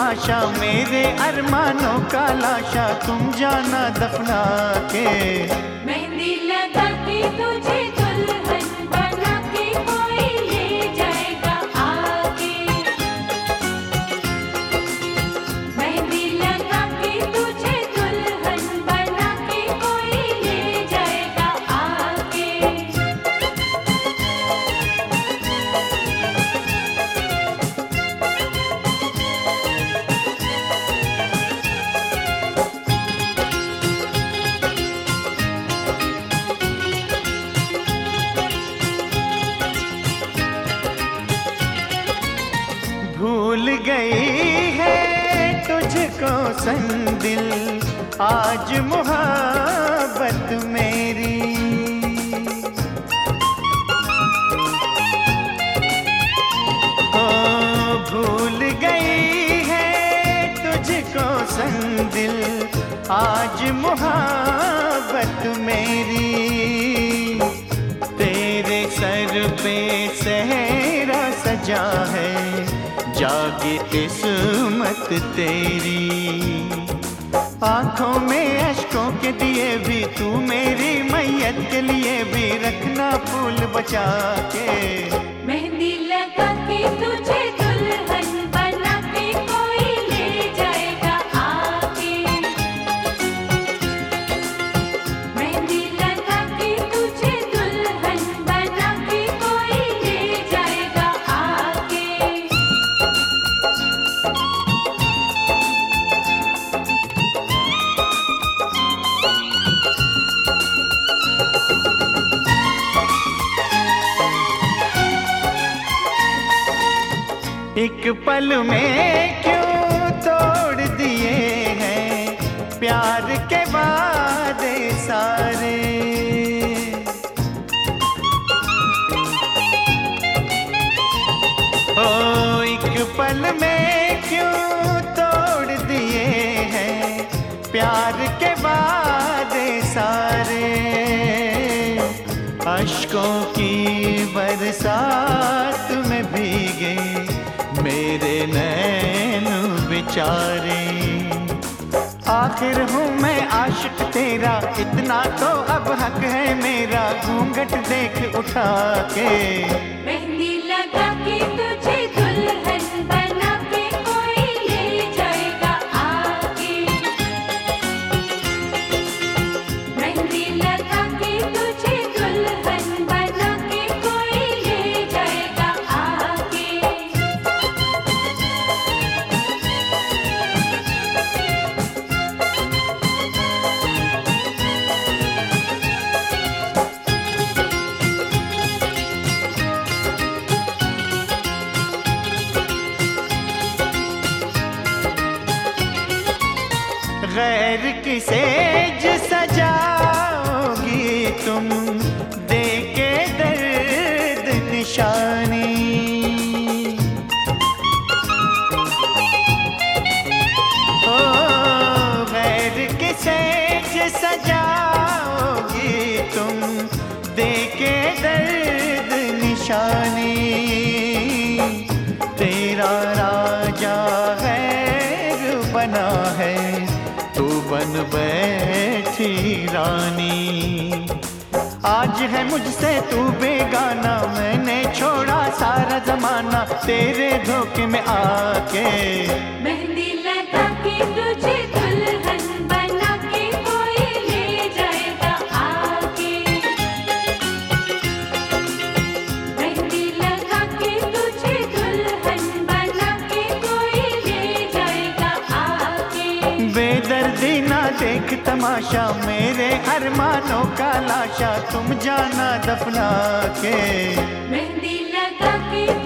तमाशा, मेरे अरमानों का लाशा तुम जाना दफना के। मेहंदी लगा के तुझे दुल्हन बना के कोई ले जाएगा आगे। मेहंदी लगा के तुझे दुल्हन बना के कोई ले जाएगा आगे। भूल गई है तुझको संदिल आज मोहब्बत मेरी। ओ भूल गई है तुझको संदिल आज मोहब्बत मेरी। तेरे सर पे सहरा सजा है, जागी किस्मत तेरी। आंखों में अश्कों के दिए भी, तू मेरी मैयत के लिए भी रखना फूल बचा के। मेहंदी लगा के तुझे दुल्हन बना के कोई ले जाएगा आगे। मेहंदी लगा के तुझे दुल्हन बना के कोई ले जाएगा आगे। एक पल में क्यों तोड़ दिए हैं प्यार के वादे सारे। ओ एक पल में क्यों तोड़ दिए हैं प्यार के वादे सारे। अश्कों की बरसात में भीगे मेरे नैन बेचारे। आखिर हूँ मैं आशिक तेरा, इतना तो अब हक है मेरा घूंघट देख उठा के। मेहंदी लगा के तुझे दुल्हन बना के कोई ले जाएगा आगे। मेहंदी लगा के तुझे दुल्हन बना के कोई ले जाएगा आगे। गैर की सेज सजाओगी तुम, दे के दर्द निशानी। ओ गैर की सेज सजाओगी तुम, दे के दर्द निशानी। तेरा राजा गैर बना है, तू बन बैठी रानी। आज है मुझसे तू बेगाना, मैंने छोड़ा सारा जमाना तेरे धोखे में आके। मेहंदी लगा के तुझे दुल्हन बना के कोई ले जाएगा आगे। मेहंदी लगा के तुझे दुल्हन बना के कोई ले जाएगा आगे। बेदर्दी ना देख तमाशा, मेरे अरमानों का लाशा तुम जाना दफना के। मेहंदी लगा के